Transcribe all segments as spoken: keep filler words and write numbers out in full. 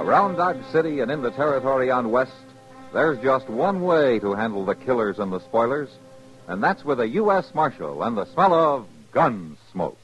Around Dodge City and in the territory on West, there's just one way to handle the killers and the spoilers, and that's with a U S Marshal and the smell of gun smoke.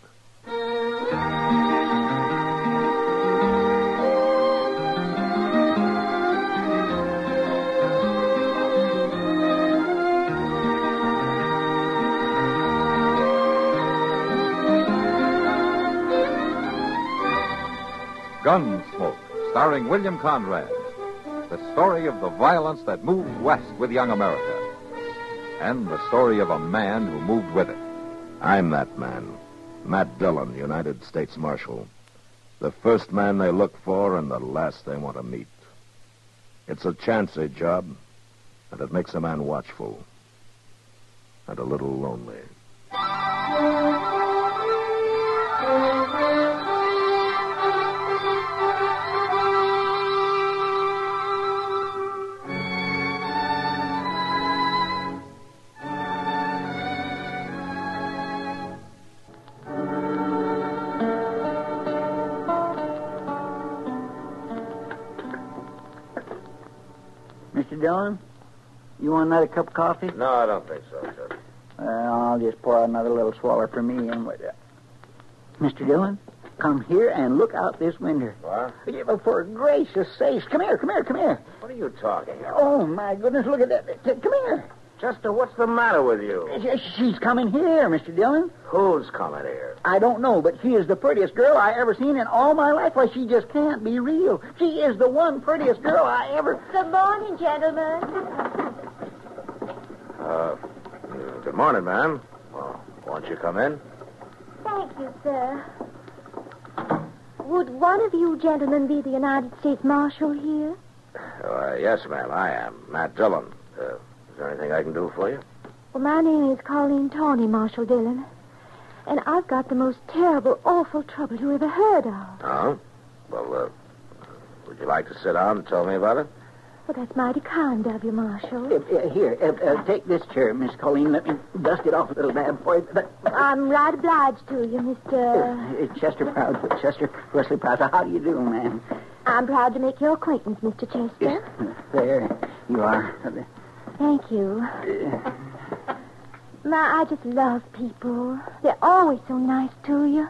Gunsmoke, starring William Conrad. The story of the violence that moved west with young America. And the story of a man who moved with it. I'm that man. Matt Dillon, United States Marshal. The first man they look for and the last they want to meet. It's a chancy job, and it makes a man watchful. And a little lonely. Mister Dillon, you want another cup of coffee? No, I don't think so, sir. Uh, I'll just pour out another little swaller for me. And what, uh, Mister Dillon, come here and look out this window. What? Yeah, but for gracious sakes, come here, come here, come here. What are you talking about? Oh, my goodness, look at that. Come here. Chester, what's the matter with you? She's coming here, Mister Dillon. Who's coming here? I don't know, but she is the prettiest girl I ever seen in all my life. Why, she just can't be real. She is the one prettiest girl I ever... Good morning, gentlemen. Uh, good morning, ma'am. Well, won't you come in? Thank you, sir. Would one of you gentlemen be the United States Marshal here? Uh, yes, ma'am, I am. Matt Dillon. Uh, is there anything I can do for you? Well, my name is Colleen Tawney, Marshal Dillon. And I've got the most terrible, awful trouble you ever heard of. Oh? Well, uh, would you like to sit down and tell me about it? Well, that's mighty kind of you, Marshal. Uh, uh, here, uh, uh, take this chair, Miss Colleen. Let me dust it off a little bit for you. But, I'm right obliged to you, Mister... Uh, Chester Proud, Chester Wesley Proud. How do you do, ma'am? I'm proud to make your acquaintance, Mister Chester. There you are. Thank you. Uh, My, I just love people. They're always so nice to you.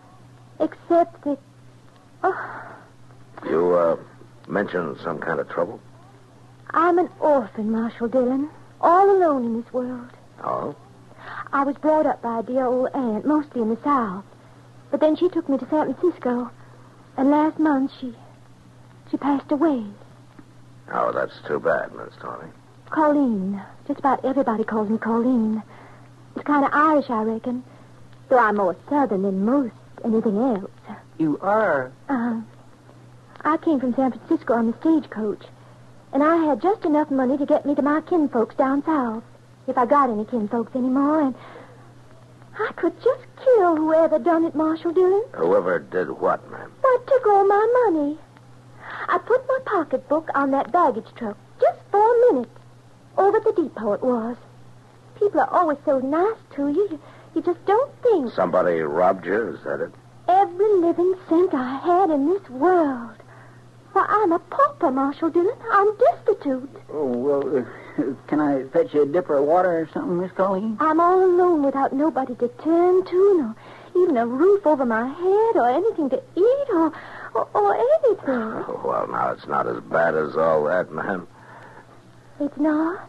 Except that... Oh, You, uh, mentioned some kind of trouble? I'm an orphan, Marshal Dillon. All alone in this world. Oh? I was brought up by a dear old aunt, mostly in the South. But then she took me to San Francisco. And last month she... she passed away. Oh, that's too bad, Miss Tawney. Colleen. Just about everybody calls me Colleen. It's kind of Irish, I reckon. Though I'm more Southern than most anything else. you are? Uh, I came from San Francisco on the stagecoach. And I had just enough money to get me to my kinfolks down south. If I got any kinfolks anymore. And I could just kill whoever done it, Marshal Dillon. Whoever did what, ma'am? What took all my money? I put my pocketbook on that baggage truck just for a minute. Over at the depot it was. People are always so nice to you. You, you just don't think. Somebody robbed you, is that it? Every living cent I had in this world. Why, I'm a pauper, Marshal Dillon. I'm destitute. Oh, well, uh, can I fetch you a dipper of water or something, Miss Colleen? I'm all alone without nobody to turn to, no, even a roof over my head or anything to eat or, or, or anything. Oh, well, now, it's not as bad as all that, ma'am. It's not?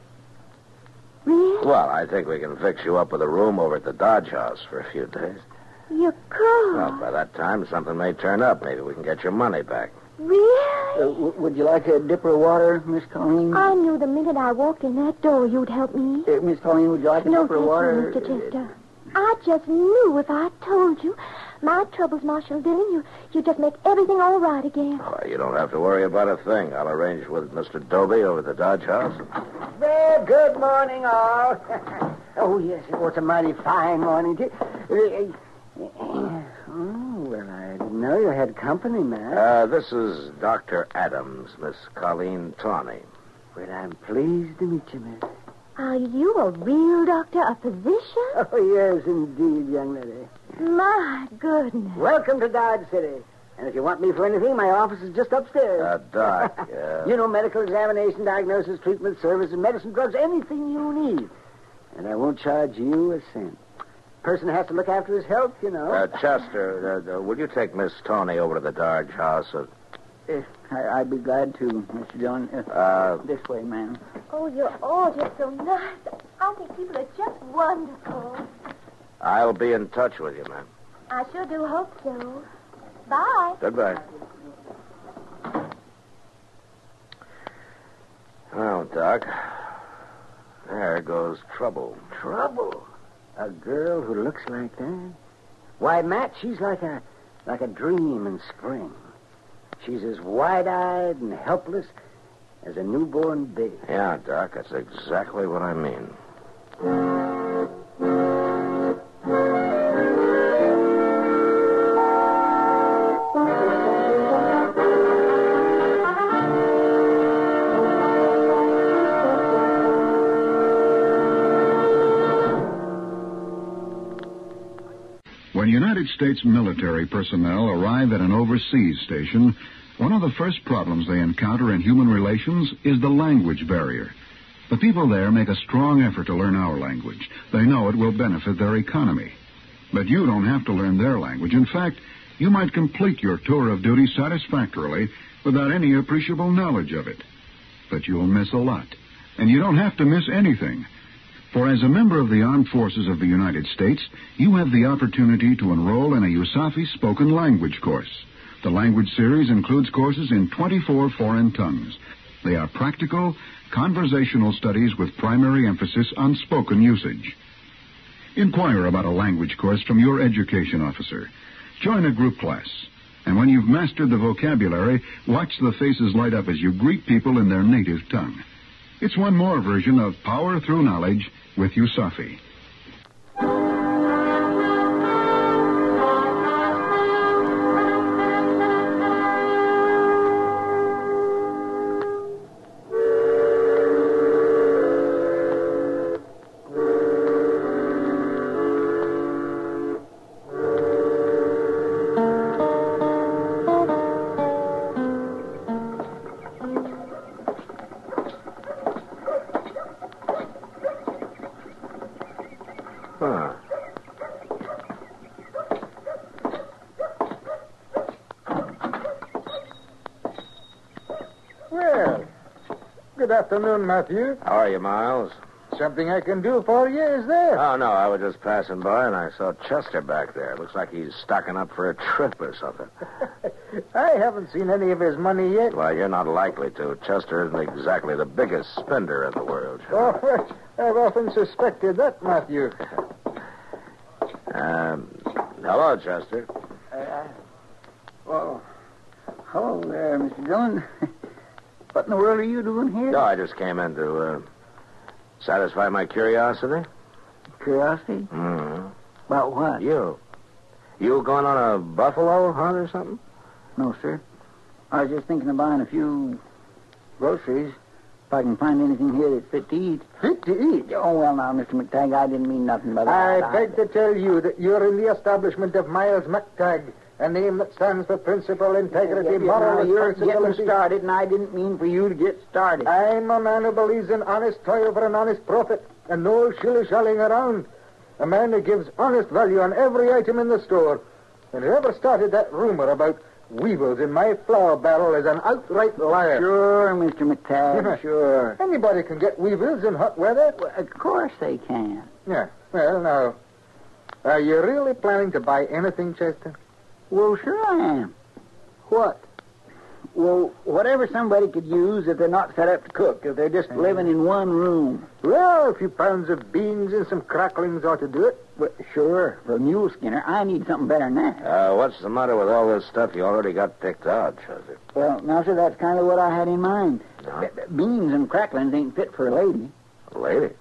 Really? Well, I think we can fix you up with a room over at the Dodge House for a few days. You could. Well, by that time, something may turn up. Maybe we can get your money back. Really? Uh, w- would you like a dipper of water, Miss Colleen? I knew the minute I walked in that door you'd help me. Uh, Miss Colleen, would you like a No, dipper of thank water? you, Mister Chester. I just knew if I told you my troubles, Marshal Dillon, you you just make everything all right again. Oh, you don't have to worry about a thing. I'll arrange with Mister Doby over at the Dodge House. Well, good morning, all. Oh, yes, it was a mighty fine morning, too. Uh, uh, oh, well, I didn't know you had company, man. Uh, this is Doctor Adams, Miss Colleen Tawney. Well, I'm pleased to meet you, miss. Are you a real doctor, a physician? Oh, yes, indeed, young lady. My goodness. Welcome to Dodge City. And if you want me for anything, my office is just upstairs. Uh, Doc, yeah. You know, medical examination, diagnosis, treatment, services, medicine, drugs, anything you need. And I won't charge you a cent. Person has to look after his health, you know. Uh, Chester, uh, uh, will you take Miss Tony over to the Darge house? Uh, Uh, I, I'd be glad to, Mister John. Uh, Uh, this way, ma'am. Oh, you're all just so nice. I think people are just wonderful. I'll be in touch with you, ma'am. I sure do hope so. Bye. Goodbye. Well, Doc, there goes trouble. Trouble? A girl who looks like that? Why, Matt, she's like a like a dream in spring. She's as wide-eyed and helpless as a newborn baby. Yeah, Doc, that's exactly what I mean. When United States military personnel arrive at an overseas station, one of the first problems they encounter in human relations is the language barrier. The people there make a strong effort to learn our language. They know it will benefit their economy. But you don't have to learn their language. In fact, you might complete your tour of duty satisfactorily without any appreciable knowledge of it. But you'll miss a lot. And you don't have to miss anything. For as a member of the Armed Forces of the United States, you have the opportunity to enroll in a USAFI spoken language course. The language series includes courses in twenty-four foreign tongues. They are practical, conversational studies with primary emphasis on spoken usage. Inquire about a language course from your education officer. Join a group class. And when you've mastered the vocabulary, watch the faces light up as you greet people in their native tongue. It's one more version of Power Through Knowledge with USAFI. Huh. Well, good afternoon, Matthew. How are you, Miles? Something I can do for you, is there? Oh, no, I was just passing by and I saw Chester back there. Looks like he's stocking up for a trip or something. I haven't seen any of his money yet. Well, you're not likely to. Chester isn't exactly the biggest spender in the world. Oh, well, I've often suspected that, Matthew. Um, hello, Chester. Uh, well, hello there, Mister Dillon. What in the world are you doing here? No, I just came in to uh, satisfy my curiosity. Curiosity? Mm-hmm. About what? You. You going on a buffalo hunt or something? No, sir. I was just thinking of buying a few groceries. If I can find anything here that's fit to eat. Fit to eat? Oh, well, now, Mister McTagg, I didn't mean nothing by that. I beg to tell you that you're in the establishment of Miles McTagg, a name that stands for principle, integrity, Yeah, yeah, moral now, you're responsibility. getting started, and I didn't mean for you to get started. I'm a man who believes in honest toil for an honest profit and no shilly-shallying around. A man who gives honest value on every item in the store. And whoever started that rumor about weevils in my flour barrel is an outright liar. Sure, Mister McTagg, sure. Anybody can get weevils in hot weather. Well, of course they can. Yeah. Well, now, are you really planning to buy anything, Chester? Well, sure I am. What? Well, whatever somebody could use if they're not set up to cook, if they're just living in one room. Well, a few pounds of beans and some cracklings ought to do it. Well, sure, for a mule skinner, I need something better than that. Uh, what's the matter with all this stuff you already got picked out, Chester? Well, now, sir, that's kind of what I had in mind. No? B- Beans and cracklings ain't fit for a lady. Lady?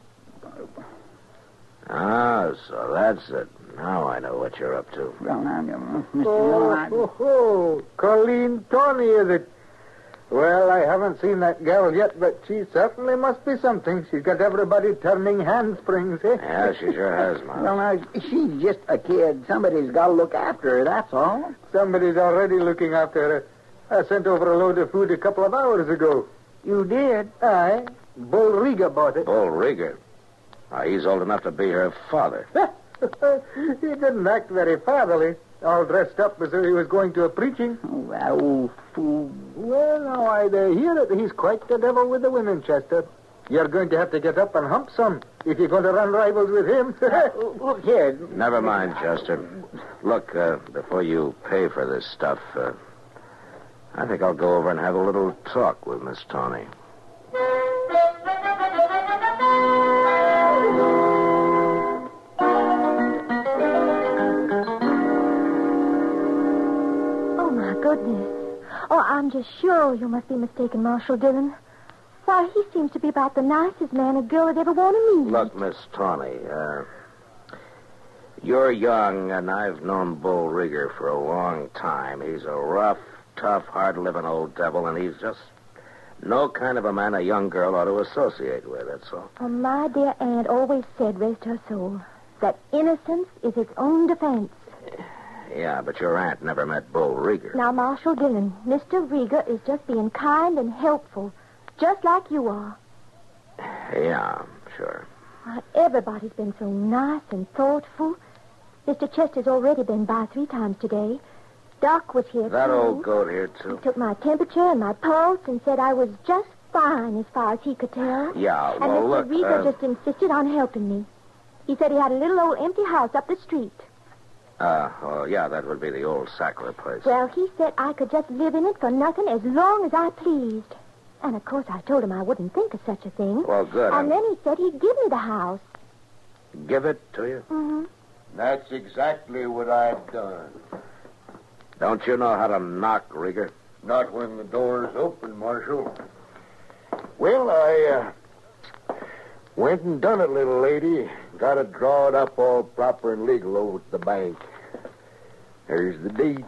Ah, so that's it. Now I know what you're up to. Well, now, uh, Mister Oh, Dillon, I... oh, oh, Colleen Tony, is it? Well, I haven't seen that gal yet, but she certainly must be something. She's got everybody turning handsprings, eh? Yeah, she sure has, Mom. Well, now, she's just a kid. Somebody's got to look after her, that's all. Somebody's already looking after her. I sent over a load of food a couple of hours ago. You did? Aye. Bull Riga bought it. Bull Rieger. Uh, he's old enough to be her father. He didn't act very fatherly. All dressed up as though he was going to a preaching. Oh, that old fool. Well, now I uh, hear it. He's quite the devil with the women, Chester. You're going to have to get up and hump some if you're going to run rivals with him. Look here. Never mind, Chester. Look, uh, before you pay for this stuff, uh, I think I'll go over and have a little talk with Miss Tawny. Goodness. Oh, I'm just sure you must be mistaken, Marshal Dillon. Why, he seems to be about the nicest man a girl would ever want to meet. Look, Miss Tawny, uh, you're young, and I've known Bull Rieger for a long time. He's a rough, tough, hard-living old devil, and he's just no kind of a man a young girl ought to associate with, that's all. Oh, my dear aunt always said, rest her soul, that innocence is its own defense. Yeah, but your aunt never met Bull Rieger. Now, Marshal Dillon, Mister Rieger is just being kind and helpful, just like you are. Yeah, sure. Uh, everybody's been so nice and thoughtful. Mister Chester's already been by three times today. Doc was here, That too. old goat here, too? He took my temperature and my pulse and said I was just fine as far as he could tell. Yeah, and well, Mister look... Rieger uh, just insisted on helping me. He said he had a little old empty house up the street. Uh, oh, yeah, that would be the old Sackler place. Well, he said I could just live in it for nothing as long as I pleased. And, of course, I told him I wouldn't think of such a thing. Well, good. And I'm... then he said he'd give me the house. Give it to you? Mm-hmm. That's exactly what I've done. Don't you know how to knock, Rieger? Not when the door's open, Marshal. Well, I, uh, went and done it, little lady. Got it drawed up all proper and legal over at the bank. There's the deed.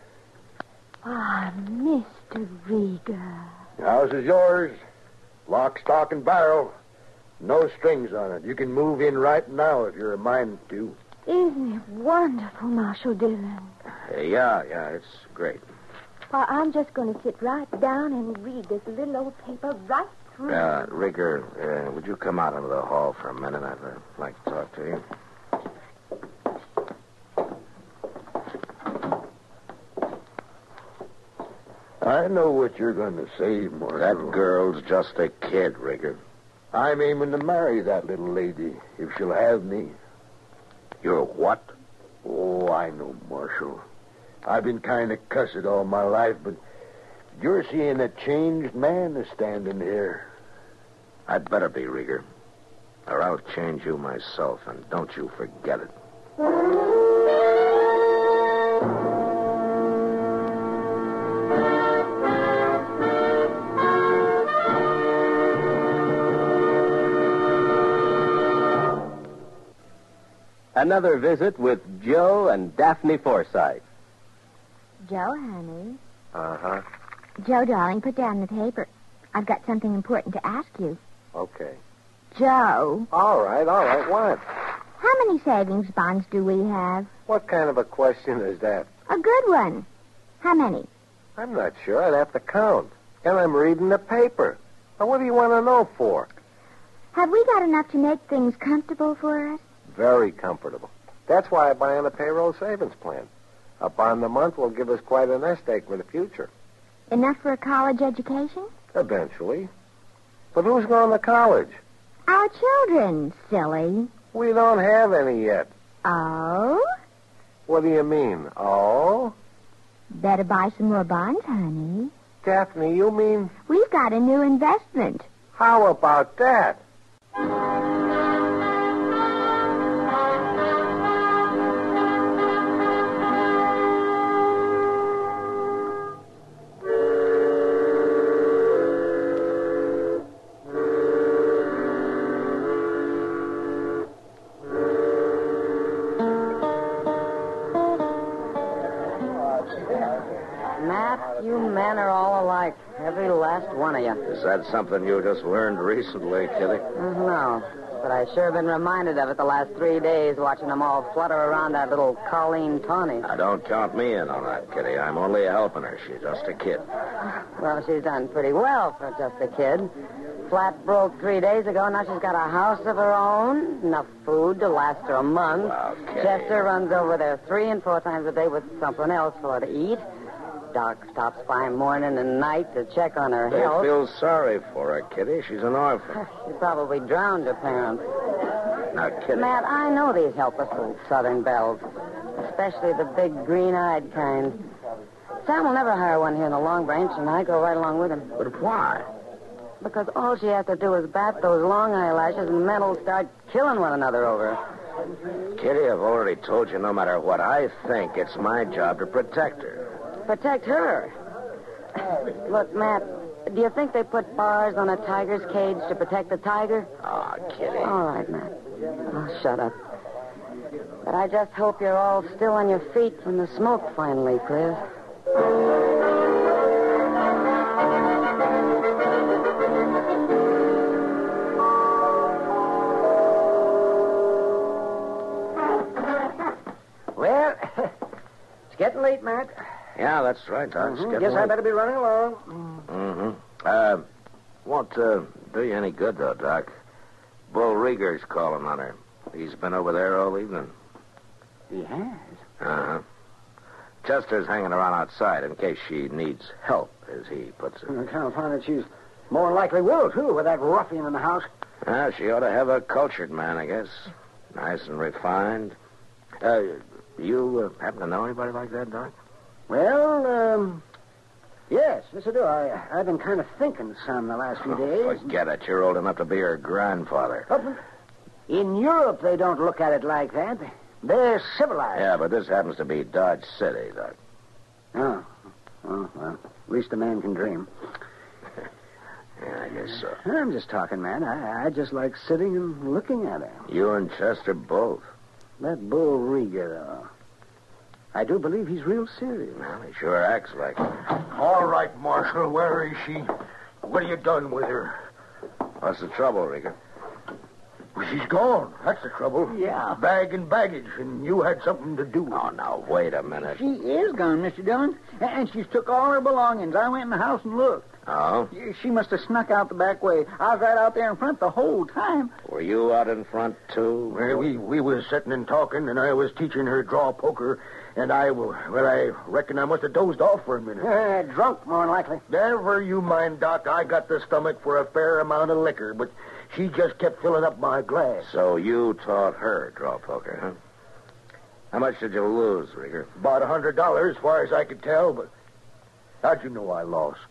Ah, Mister Rieger. The house is yours. Lock, stock, and barrel. No strings on it. You can move in right now if you're a mind to. Isn't it wonderful, Marshal Dillon? Uh, yeah, yeah, it's great. Well, I'm just going to sit right down and read this little old paper right through. Uh, Rieger, uh, would you come out into the hall for a minute? I'd uh, like to talk to you. I know what you're going to say, Marshal. That girl's just a kid, Rieger. I'm aiming to marry that little lady, if she'll have me. You're what? Oh, I know, Marshal. I've been kind of cussed all my life, but you're seeing a changed man is standing here. I'd better be, Rieger. Or I'll change you myself, and don't you forget it. Another visit with Joe and Daphne Forsythe. Joe, honey. Uh-huh. Joe, darling, put down the paper. I've got something important to ask you. Okay. Joe, All right, all right. What? how many savings bonds do we have? What kind of a question is that? A good one. How many? I'm not sure. I'd have to count. And I'm reading the paper. Now, what do you want to know for? Have we got enough to make things comfortable for us? Very comfortable. That's why I buy on a payroll savings plan. A bond a month will give us quite a nest egg for the future. Enough for a college education? Eventually. But who's going to college? Our children, silly. We don't have any yet. Oh? What do you mean? Oh? Better buy some more bonds, honey. Daphne, you mean... We've got a new investment. How about that? Matt, you men are all alike. Every last one of you. Is that something you just learned recently, Kitty? No, but I sure been reminded of it the last three days watching them all flutter around that little Colleen Tawny. Now, don't count me in on that, Kitty. I'm only helping her. She's just a kid. Well, she's done pretty well for just a kid. Flat broke three days ago. Now she's got a house of her own, enough food to last her a month. Well, Kitty. Chester runs over there three and four times a day with something else for her to eat. Doc stops by morning and night to check on her They health. feel sorry for her, Kitty. She's an orphan. She probably drowned her parents. Now, Kitty. Matt, I know these helpless little southern belles, especially the big green-eyed kind. Sam will never hire one here in the Long Branch, and I go right along with him. But why? Because all she has to do is bat those long eyelashes, and men will start killing one another over her. Kitty, I've already told you no matter what I think, it's my job to protect her. Protect her. Look, Matt, do you think they put bars on a tiger's cage to protect the tiger? Ah, oh, Kitty. All right, Matt. Oh, shut up. But I just hope you're all still on your feet when the smoke finally clears. Well, it's getting late, Matt. Yeah, that's right, Doc. Mm-hmm. Guess I better be running along. Mm-hmm. Uh, won't uh, do you any good, though, Doc. Bull Rieger's calling on her. He's been over there all evening. He has? Uh-huh. Chester's hanging around outside in case she needs help, as he puts it. I kind of find that she's more than likely will, too, with that ruffian in the house. Yeah, she ought to have a cultured man, I guess. Nice and refined. Uh, you uh, happen to know anybody like that, Doc? Well, um, yes, yes I do. I, I've been kind of thinking some the last few days. Oh, forget it. You're old enough to be her grandfather. Oh, in Europe, they don't look at it like that. They're civilized. Yeah, but this happens to be Dodge City, Doc. Oh. Oh, well, at least a man can dream. Yeah, I guess so. I'm just talking, man. I, I just like sitting and looking at her. You and Chester both. That Bull Rieger, though. I do believe he's real serious. Well, he sure acts like it. All right, Marshal. Where is she? What have you done with her? What's the trouble, Rieger? Well, she's gone. That's the trouble. Yeah. Bag and baggage, and you had something to do with Oh, it. now, wait a minute. She is gone, Mister Dillon. And she's took all her belongings. I went in the house and looked. Oh? She must have snuck out the back way. I was right out there in front the whole time. Were you out in front, too? Well, we, we was sitting and talking, and I was teaching her draw poker, and I, well, I reckon I must have dozed off for a minute. Uh, drunk, more than likely. Never you mind, Doc. I got the stomach for a fair amount of liquor, but she just kept filling up my glass. So you taught her draw poker, huh? How much did you lose, Rieger? About a hundred dollars, as far as I could tell, but how'd you know I lost?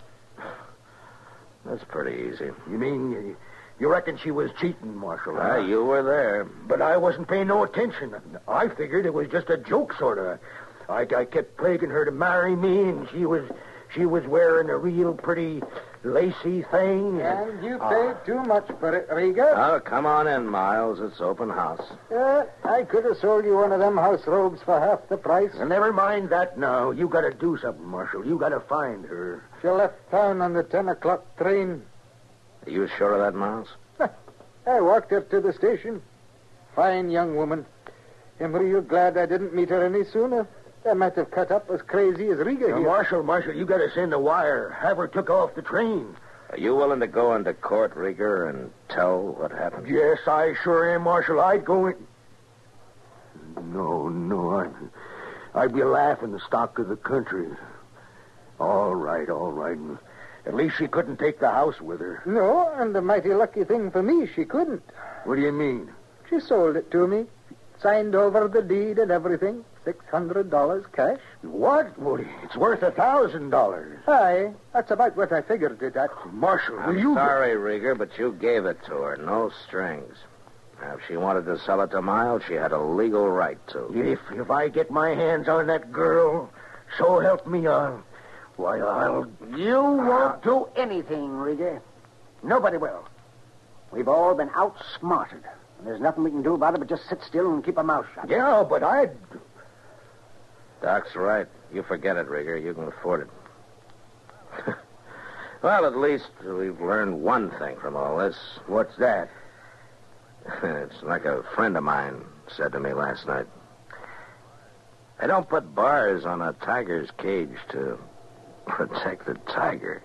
That's pretty easy. You mean you, you reckon she was cheating, Marshal? Ah, huh? you were there. But I wasn't paying no attention. I figured it was just a joke, sort of. I, I kept plaguing her to marry me, and she was she was wearing a real pretty lacy thing. And you paid too much for it, Rieger. Oh, come on in, Miles. It's open house. Uh, I could have sold you one of them house robes for half the price. Well, never mind that now. You got to do something, Marshal. You got to find her. She left town on the ten o'clock train. Are you sure of that, Miles? I walked her to the station. Fine young woman. I'm real glad I didn't meet her any sooner. I might have cut up as crazy as Rieger Now, here. Marshal, Marshal, you got to send a wire. Have her took off the train. Are you willing to go into court, Rieger, and tell what happened? Yes, I sure am, Marshal. I'd go in. No, no, I'd, I'd be a laughing stock of the country. All right, all right. At least she couldn't take the house with her. No, and a mighty lucky thing for me, she couldn't. What do you mean? She sold it to me. Signed over the deed and everything. Six hundred dollars cash. What? Well, it's worth a thousand dollars. Aye, that's about what I figured it at. Marshal, will I'm you... sorry, Rieger, but you gave it to her. No strings. Now, if she wanted to sell it to Miles, she had a legal right to. If, if I get my hands on that girl, so help me, I'll... Why, I'll... You won't do anything, Rieger. Nobody will. We've all been outsmarted. And there's nothing we can do about it but just sit still and keep our mouth shut. Yeah, but I'd... Doc's right. You forget it, Rigger. You can afford it. Well, at least we've learned one thing from all this. What's that? It's like a friend of mine said to me last night. They don't put bars on a tiger's cage to protect the tiger.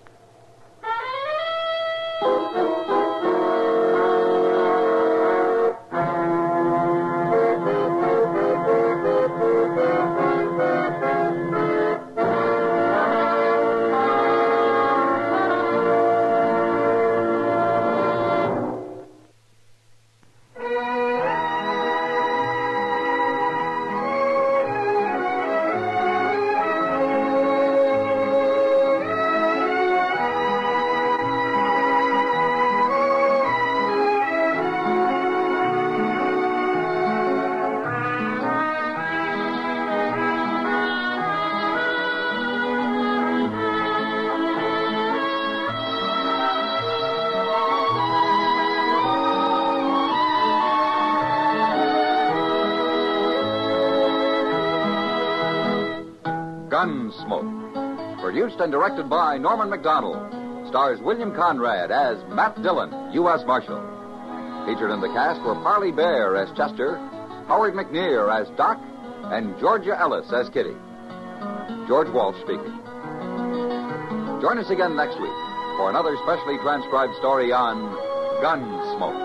Gunsmoke. Produced and directed by Norman McDonald. Stars William Conrad as Matt Dillon, U S Marshal. Featured in the cast were Parley Bear as Chester, Howard McNear as Doc, and Georgia Ellis as Kitty. George Walsh speaking. Join us again next week for another specially transcribed story on Gunsmoke.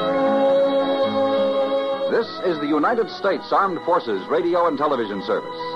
This is the United States Armed Forces Radio and Television Service.